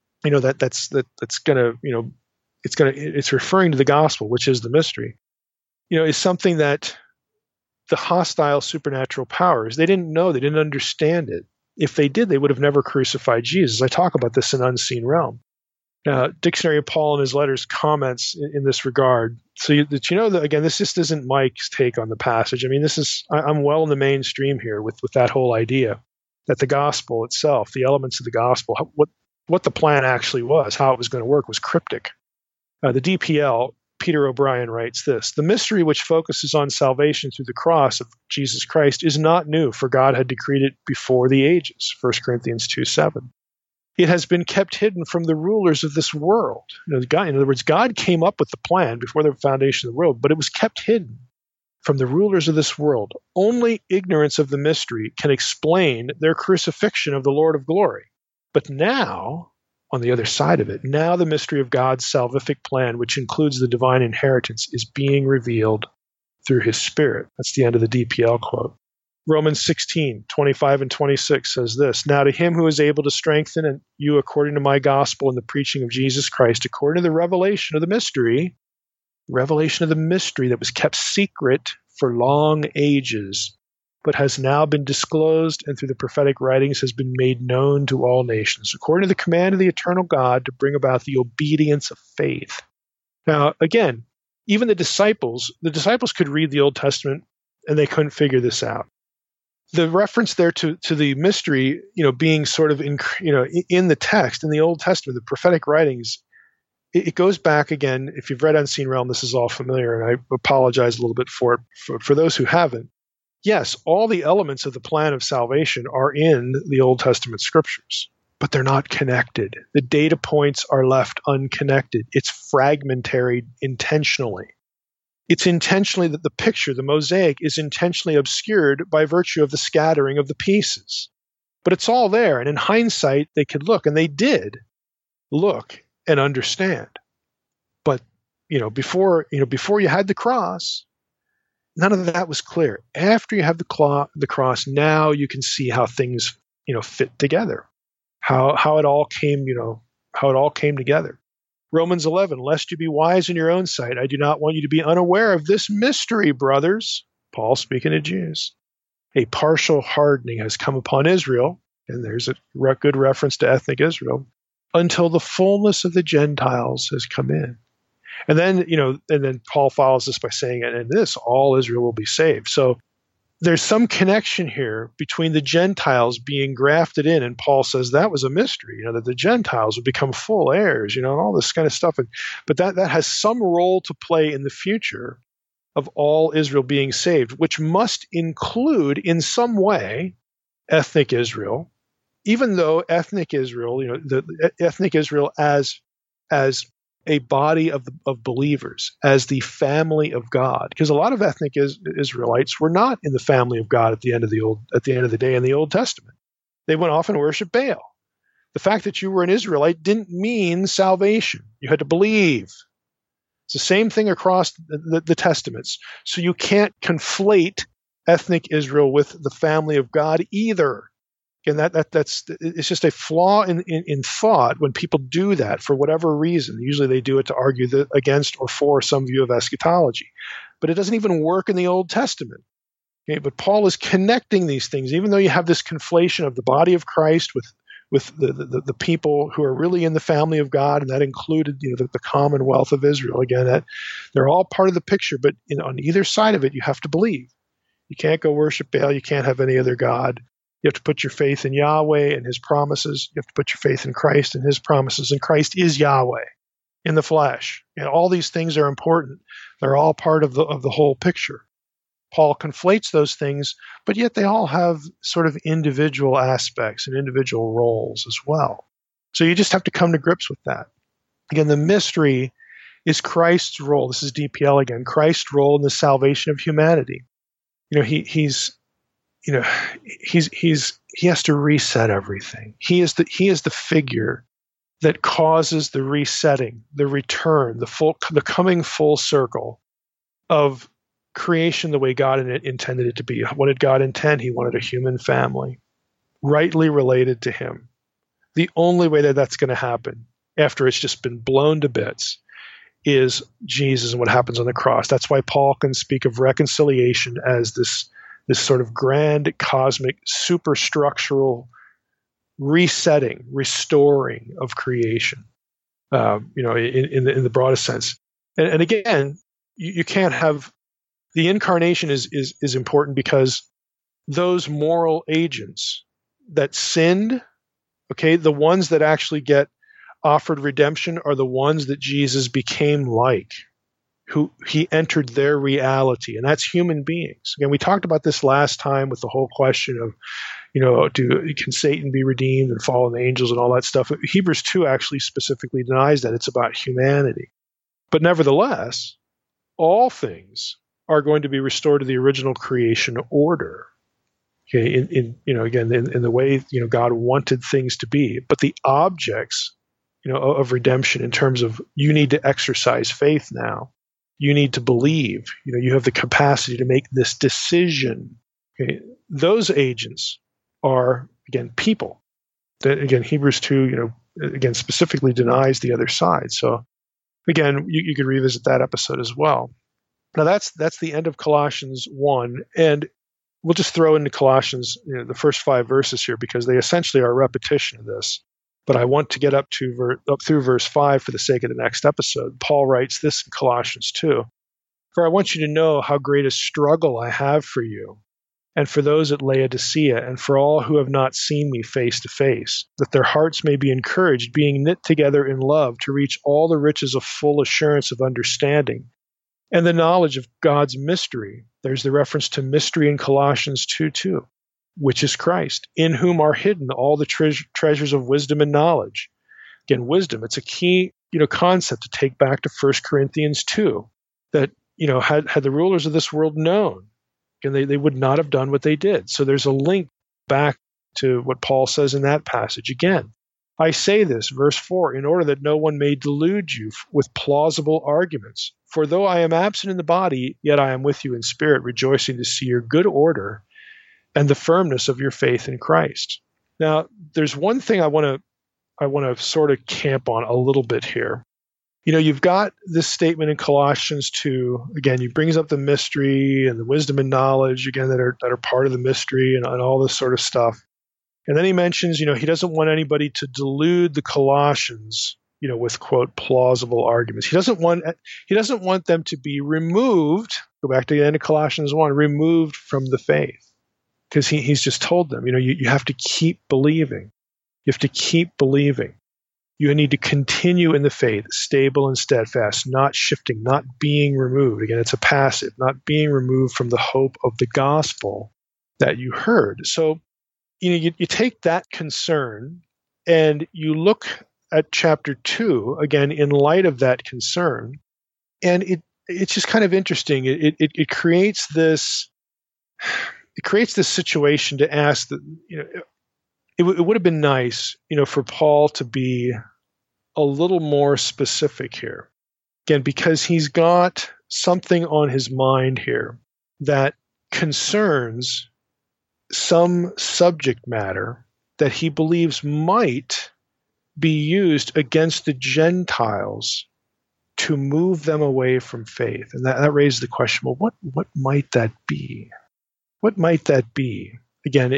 that's going to, it's referring to the gospel, which is the mystery, is something that the hostile supernatural powers, they didn't know, they didn't understand it. If they did, they would have never crucified Jesus. I talk about this in Unseen Realm. Dictionary of Paul in his letters comments in this regard. So that again, this just isn't Mike's take on the passage. I mean, I'm well in the mainstream here with that whole idea that the gospel itself, the elements of the gospel, what the plan actually was, how it was going to work, was cryptic. The DPL, Peter O'Brien, writes this: the mystery which focuses on salvation through the cross of Jesus Christ is not new, for God had decreed it before the ages. 1 Corinthians 2:7. It has been kept hidden from the rulers of this world. In other words, God came up with the plan before the foundation of the world, but it was kept hidden from the rulers of this world. Only ignorance of the mystery can explain their crucifixion of the Lord of glory. But now, on the other side of it, now the mystery of God's salvific plan, which includes the divine inheritance, is being revealed through his Spirit. That's the end of the DPL quote. Romans 16:25 and 26 says this: Now to him who is able to strengthen you according to my gospel and the preaching of Jesus Christ, according to the revelation of the mystery, revelation of the mystery that was kept secret for long ages, but has now been disclosed and through the prophetic writings has been made known to all nations, according to the command of the eternal God to bring about the obedience of faith. Now, again, even the disciples could read the Old Testament and they couldn't figure this out. The reference there to the mystery, being sort of in the text, in the Old Testament, the prophetic writings, it goes back again. If you've read Unseen Realm, this is all familiar, and I apologize a little bit for it. For those who haven't, yes, all the elements of the plan of salvation are in the Old Testament scriptures, but they're not connected. The data points are left unconnected. It's fragmentary intentionally. It's intentionally that the picture, the mosaic, is intentionally obscured by virtue of the scattering of the pieces. But it's all there, and in hindsight, they could look, and they did look and understand. But before you had the cross, none of that was clear. After you have the cross, now you can see how things fit together, how it all came together. Romans 11, lest you be wise in your own sight, I do not want you to be unaware of this mystery, brothers. Paul speaking to Jews. A partial hardening has come upon Israel, and there's a good reference to ethnic Israel, until the fullness of the Gentiles has come in. And then Paul follows this by saying, and in this, all Israel will be saved. So there's some connection here between the Gentiles being grafted in, and Paul says that was a mystery, that the Gentiles would become full heirs, and all this kind of stuff. But that has some role to play in the future of all Israel being saved, which must include in some way ethnic Israel, even though ethnic Israel, the ethnic Israel as a body of believers, as the family of God, because a lot of ethnic Israelites were not in the family of God at the end of the day in the Old Testament. They went off and worshiped Baal. The fact that you were an Israelite didn't mean salvation. You had to believe. It's the same thing across the Testaments. So you can't conflate ethnic Israel with the family of God either. And it's just a flaw in thought when people do that for whatever reason. Usually they do it to argue against or for some view of eschatology. But it doesn't even work in the Old Testament. Okay? But Paul is connecting these things, even though you have this conflation of the body of Christ with the people who are really in the family of God, and that included the commonwealth of Israel. Again, they're all part of the picture, but on either side of it, you have to believe. You can't go worship Baal. You can't have any other god. You have to put your faith in Yahweh and his promises. You have to put your faith in Christ and his promises. And Christ is Yahweh in the flesh. And all these things are important. They're all part of the whole picture. Paul conflates those things, but yet they all have sort of individual aspects and individual roles as well. So you just have to come to grips with that. Again, the mystery is Christ's role. This is DPL again. Christ's role in the salvation of humanity. He has to reset everything. He is the figure that causes the resetting, the return, the coming full circle of creation the way God intended it to be. What did God intend? He wanted a human family, rightly related to him. The only way that that's going to happen after it's just been blown to bits is Jesus and what happens on the cross. That's why Paul can speak of reconciliation as this sort of grand, cosmic, superstructural resetting, restoring of creation, in the broadest sense. And again, you can't have the incarnation is important because those moral agents that sinned, okay, the ones that actually get offered redemption are the ones that Jesus became like, who he entered their reality, and that's human beings. Again, we talked about this last time with the whole question of, can Satan be redeemed and fallen angels and all that stuff? Hebrews 2 actually specifically denies that. It's about humanity. But nevertheless, all things are going to be restored to the original creation order. Okay, in the way God wanted things to be. But the objects, of redemption, in terms of you need to exercise faith now. You need to believe. You have the capacity to make this decision. Okay? Those agents are, again, people. That, again, Hebrews 2, again, specifically denies the other side. So Again, you could revisit that episode as well. Now that's the end of Colossians 1, and we'll just throw into Colossians the first 5 verses here because they essentially are a repetition of this. But I want to get up through verse 5 for the sake of the next episode. Paul writes this in Colossians 2. For I want you to know how great a struggle I have for you, and for those at Laodicea, and for all who have not seen me face to face, that their hearts may be encouraged, being knit together in love, to reach all the riches of full assurance of understanding, and the knowledge of God's mystery. There's the reference to mystery in Colossians 2:2, which is Christ, in whom are hidden all the treasures of wisdom and knowledge. Again, wisdom, it's a key concept to take back to 1 Corinthians 2, that had the rulers of this world known, and they would not have done what they did. So there's a link back to what Paul says in that passage. Again, I say this, verse 4, in order that no one may delude you with plausible arguments. For though I am absent in the body, yet I am with you in spirit, rejoicing to see your good order and the firmness of your faith in Christ. Now, there's one thing I want to sort of camp on a little bit here. You've got this statement in Colossians 2. Again, he brings up the mystery and the wisdom and knowledge, again, that are part of the mystery and all this sort of stuff. And then he mentions, he doesn't want anybody to delude the Colossians, with, quote, plausible arguments. He doesn't want them to be removed, go back to the end of Colossians 1, removed from the faith. Because he's just told them, you have to keep believing. You have to keep believing. You need to continue in the faith, stable and steadfast, not shifting, not being removed. Again, it's a passive, not being removed from the hope of the gospel that you heard. So, you take that concern and you look at chapter 2, again, in light of that concern, and it's just kind of interesting. It creates this situation to ask that, it would have been nice, for Paul to be a little more specific here. Again, because he's got something on his mind here that concerns some subject matter that he believes might be used against the Gentiles to move them away from faith. And that raises the question, well, what might that be? What might that be? Again,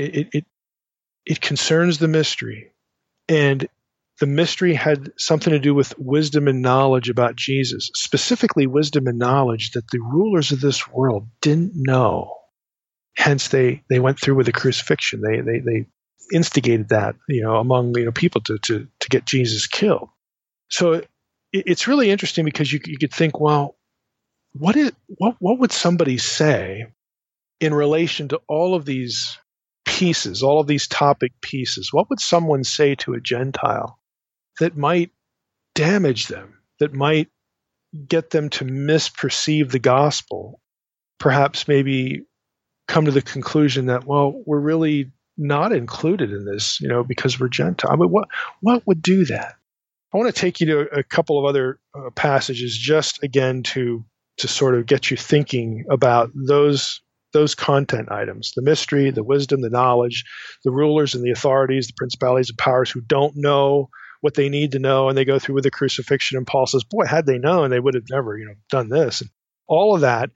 it concerns the mystery. And the mystery had something to do with wisdom and knowledge about Jesus, specifically wisdom and knowledge that the rulers of this world didn't know. Hence, they went through with the crucifixion. They instigated that, among people to get Jesus killed. So it's really interesting because you could think, well, what would somebody say in relation to all of these pieces, all of these topic pieces? What would someone say to a Gentile that might damage them, that might get them to misperceive the gospel, perhaps maybe come to the conclusion that, well, we're really not included in this, because we're Gentile? I mean, what would do that? I want to take you to a couple of other passages just, again, to sort of get you thinking about those content items: the mystery, the wisdom, the knowledge, the rulers and the authorities, the principalities and powers who don't know what they need to know, and they go through with the crucifixion. And Paul says, boy, had they known, they would have never, done this. And all of that,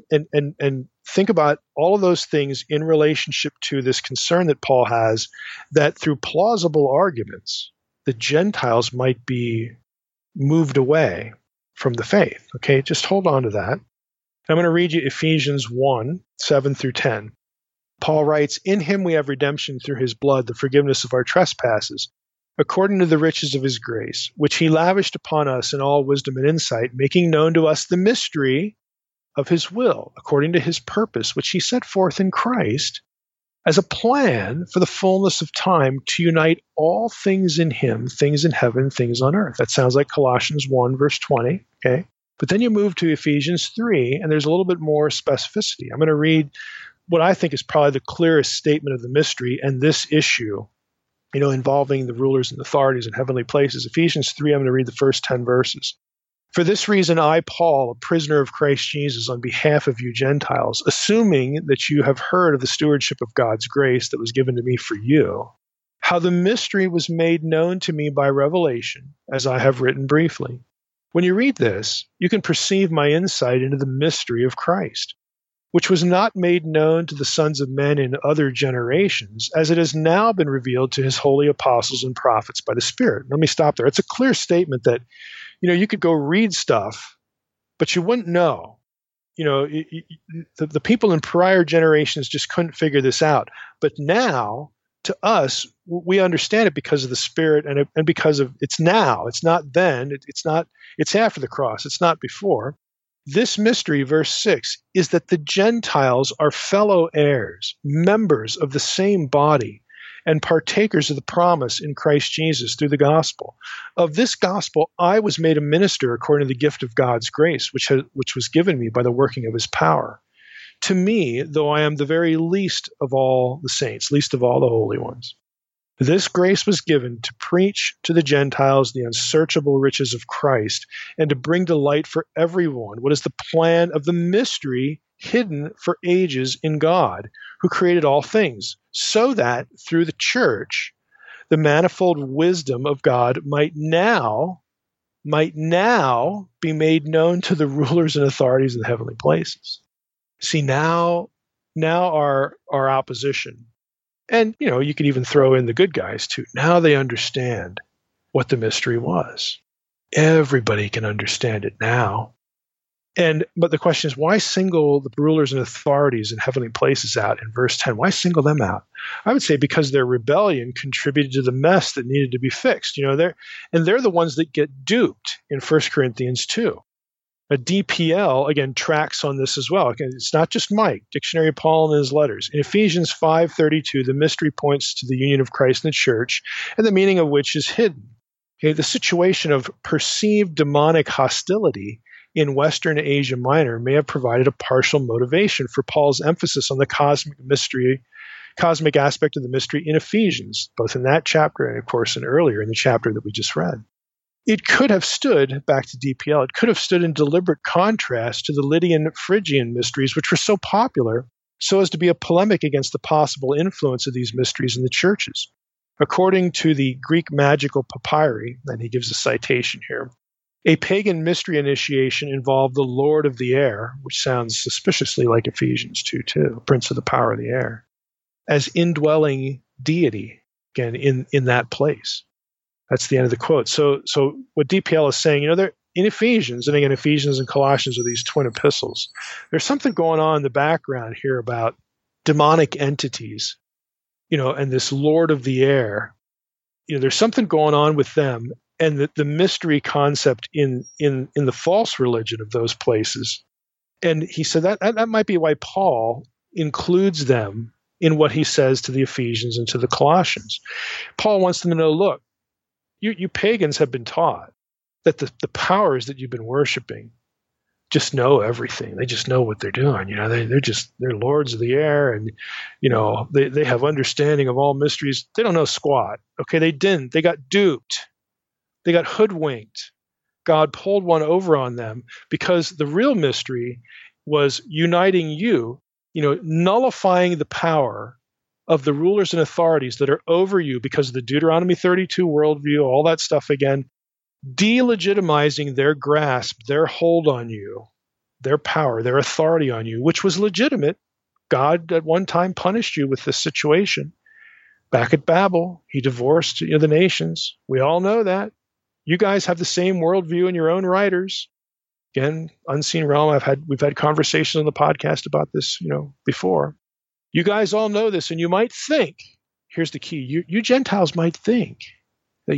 and think about all of those things in relationship to this concern that Paul has that through plausible arguments, the Gentiles might be moved away from the faith. Okay, just hold on to that. I'm going to read you Ephesians 1, 7 through 10. Paul writes, "In him we have redemption through his blood, the forgiveness of our trespasses, according to the riches of his grace, which he lavished upon us in all wisdom and insight, making known to us the mystery of his will, according to his purpose, which he set forth in Christ as a plan for the fullness of time, to unite all things in him, things in heaven, things on earth." That sounds like Colossians 1, verse 20, okay? But then you move to Ephesians 3, and there's a little bit more specificity. I'm going to read what I think is probably the clearest statement of the mystery and this issue, involving the rulers and authorities in heavenly places. Ephesians 3, I'm going to read the first 10 verses. "For this reason, I, Paul, a prisoner of Christ Jesus, on behalf of you Gentiles, assuming that you have heard of the stewardship of God's grace that was given to me for you, how the mystery was made known to me by revelation, as I have written briefly. When you read this, you can perceive my insight into the mystery of Christ, which was not made known to the sons of men in other generations, as it has now been revealed to his holy apostles and prophets by the Spirit. Let me stop there. It's a clear statement that, you could go read stuff, but you wouldn't know. The people in prior generations just couldn't figure this out. But now, to us, we understand it because of the Spirit and because of it's now. It's not then. It's after the cross. It's not before. This mystery, verse 6, is that the Gentiles are fellow heirs, members of the same body, and partakers of the promise in Christ Jesus through the gospel. Of this gospel, I was made a minister according to the gift of God's grace, which was given me by the working of his power. To me, though I am the very least of all the saints, least of all the holy ones, this grace was given to preach to the Gentiles the unsearchable riches of Christ and to bring to light for everyone what is the plan of the mystery hidden for ages in God, who created all things, so that through the church, the manifold wisdom of God might now be made known to the rulers and authorities in the heavenly places. See, now our opposition, and you could even throw in the good guys too. Now they understand what the mystery was. Everybody can understand it now. But the question is, why single the rulers and authorities in heavenly places out in verse 10? Why single them out? I would say because their rebellion contributed to the mess that needed to be fixed. They're the ones that get duped in 1 Corinthians 2. A DPL, again, tracks on this as well. Again, it's not just Mike, Dictionary of Paul in his letters. In Ephesians 5:32, the mystery points to the union of Christ and the church, and the meaning of which is hidden. Okay, the situation of perceived demonic hostility in Western Asia Minor may have provided a partial motivation for Paul's emphasis on the cosmic aspect of the mystery in Ephesians, both in that chapter and, of course, earlier in the chapter that we just read. It could have stood, back to DPL, it could have stood in deliberate contrast to the Lydian Phrygian mysteries, which were so popular, so as to be a polemic against the possible influence of these mysteries in the churches. According to the Greek magical papyri, and he gives a citation here, a pagan mystery initiation involved the Lord of the air, which sounds suspiciously like Ephesians 2:2, Prince of the power of the air, as indwelling deity, again, in that place. That's the end of the quote. So what DPL is saying, in Ephesians, and again, Ephesians and Colossians are these twin epistles, there's something going on in the background here about demonic entities, and this Lord of the air. There's something going on with them, and the mystery concept in the false religion of those places. And he said that might be why Paul includes them in what he says to the Ephesians and to the Colossians. Paul wants them to know, look, you pagans have been taught that the powers that you've been worshiping just know everything. They just know what they're doing. They're lords of the air, and they have understanding of all mysteries. They don't know squat. Okay, they didn't. They got duped. They got hoodwinked. God pulled one over on them because the real mystery was uniting you, nullifying the power of the rulers and authorities that are over you because of the Deuteronomy 32 worldview, all that stuff again, delegitimizing their grasp, their hold on you, their power, their authority on you, which was legitimate. God at one time punished you with this situation. Back at Babel, he divorced the nations. We all know that. You guys have the same worldview in your own writers. Again, Unseen Realm, we've had conversations on the podcast about this, before. You guys all know this, and you might think, here's the key, you Gentiles might think that,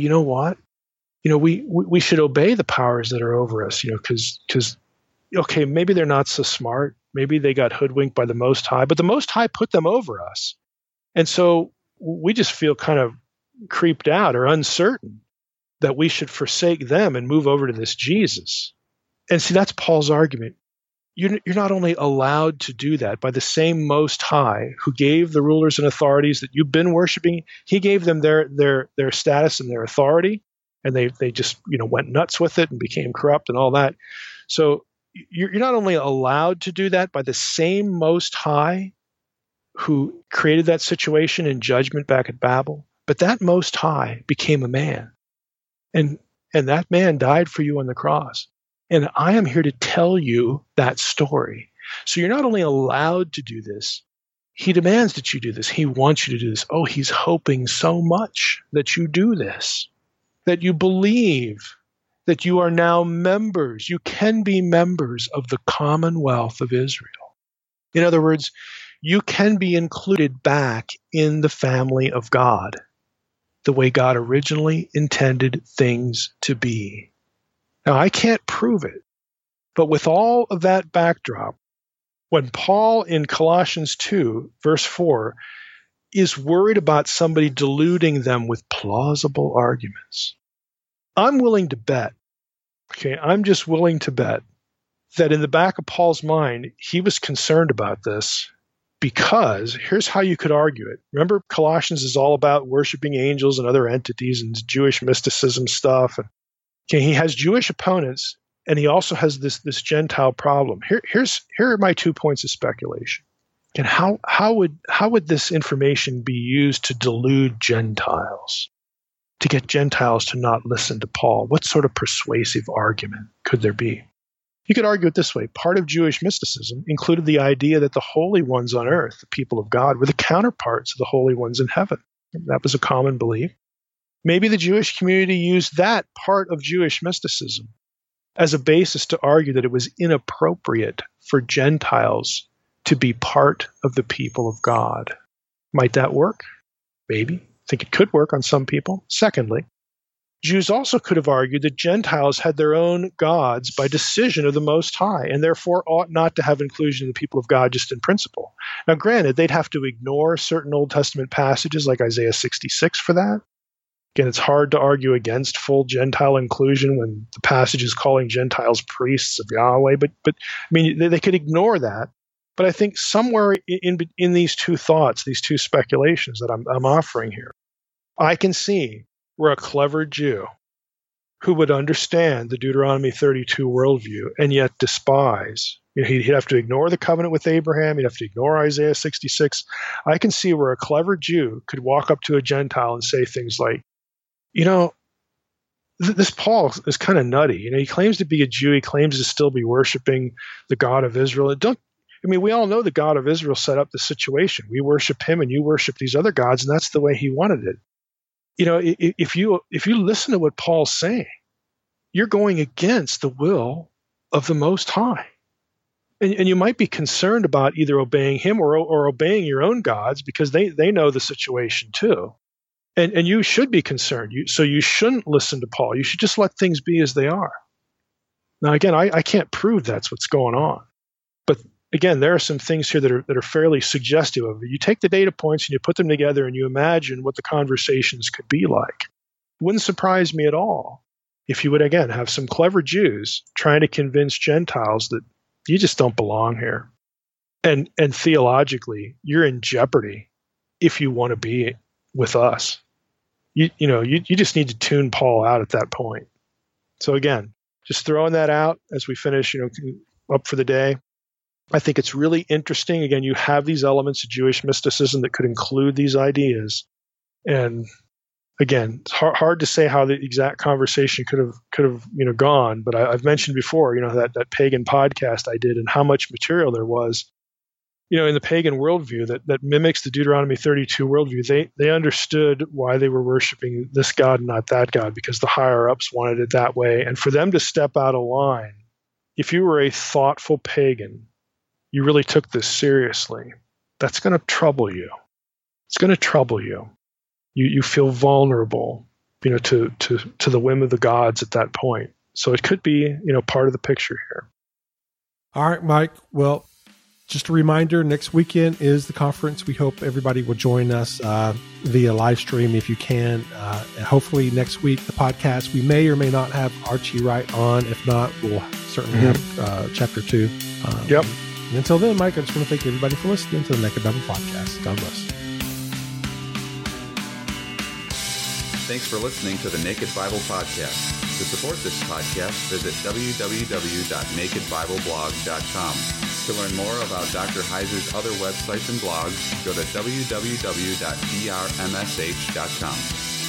we should obey the powers that are over us, because, okay, maybe they're not so smart. Maybe they got hoodwinked by the Most High, but the Most High put them over us. And so we just feel kind of creeped out or uncertain that we should forsake them and move over to this Jesus. And see, that's Paul's argument. You're not only allowed to do that by the same Most High who gave the rulers and authorities that you've been worshiping, he gave them their status and their authority, and they just went nuts with it and became corrupt and all that. So you're not only allowed to do that by the same Most High who created that situation in judgment back at Babel, but that Most High became a man. And And that man died for you on the cross. And I am here to tell you that story. So you're not only allowed to do this, he demands that you do this. He wants you to do this. Oh, he's hoping so much that you do this, that you believe that you are now members. You can be members of the commonwealth of Israel. In other words, you can be included back in the family of God, the way God originally intended things to be. Now, I can't prove it, but with all of that backdrop, when Paul in Colossians 2, verse 4, is worried about somebody deluding them with plausible arguments, I'm willing to bet, I'm just willing to bet that in the back of Paul's mind, he was concerned about this because here's how you could argue it. Remember, Colossians is all about worshiping angels and other entities and Jewish mysticism stuff. And, he has Jewish opponents, and he also has this Gentile problem. Here are my 2 points of speculation. And how would this information be used to delude Gentiles, to get Gentiles to not listen to Paul? What sort of persuasive argument could there be? You could argue it this way. Part of Jewish mysticism included the idea that the holy ones on earth, the people of God, were the counterparts of the holy ones in heaven. That was a common belief. Maybe the Jewish community used that part of Jewish mysticism as a basis to argue that it was inappropriate for Gentiles to be part of the people of God. Might that work? Maybe. I think it could work on some people. Secondly, Jews also could have argued that Gentiles had their own gods by decision of the Most High, and therefore ought not to have inclusion in the people of God just in principle. Now, granted, they'd have to ignore certain Old Testament passages like Isaiah 66 for that. Again, it's hard to argue against full Gentile inclusion when the passage is calling Gentiles priests of Yahweh, but I mean, they could ignore that. But I think somewhere in these two thoughts, these two speculations that I'm offering here, I can see where a clever Jew who would understand the Deuteronomy 32 worldview and yet despise, he'd have to ignore the covenant with Abraham, he'd have to ignore Isaiah 66. I can see where a clever Jew could walk up to a Gentile and say things like, this Paul is kind of nutty. He claims to be a Jew. He claims to still be worshiping the God of Israel. We all know the God of Israel set up the situation. We worship him and you worship these other gods, and that's the way he wanted it. If you listen to what Paul's saying, you're going against the will of the Most High. And you might be concerned about either obeying him or obeying your own gods because they know the situation too. And you should be concerned. So you shouldn't listen to Paul. You should just let things be as they are. Now, again, I can't prove that's what's going on. But again, there are some things here that are fairly suggestive of it. You take the data points and you put them together and you imagine what the conversations could be like. It wouldn't surprise me at all if you would, again, have some clever Jews trying to convince Gentiles that you just don't belong here. And theologically, you're in jeopardy if you want to be with us. You just need to tune Paul out at that point. So again, just throwing that out as we finish, up for the day. I think it's really interesting. Again, you have these elements of Jewish mysticism that could include these ideas. And again, it's hard to say how the exact conversation could have gone. But I've mentioned before, that pagan podcast I did and how much material there was, in the pagan worldview that mimics the Deuteronomy 32 worldview. They understood why they were worshiping this God and not that God, because the higher ups wanted it that way. And for them to step out of line, if you were a thoughtful pagan, you really took this seriously, that's going to trouble you. It's going to trouble you. You feel vulnerable, to the whim of the gods at that point. So it could be, part of the picture here. All right, Mike. Well, just a reminder, next weekend is the conference. We hope everybody will join us via live stream if you can. And hopefully next week, the podcast, we may or may not have Archie Wright on. If not, we'll certainly have chapter 2. Yep. And until then, Mike, I just want to thank everybody for listening to the Naked Bible Podcast. God bless. Thanks for listening to the Naked Bible Podcast. To support this podcast, visit www.nakedbibleblog.com. To learn more about Dr. Heiser's other websites and blogs, go to www.drmsh.com.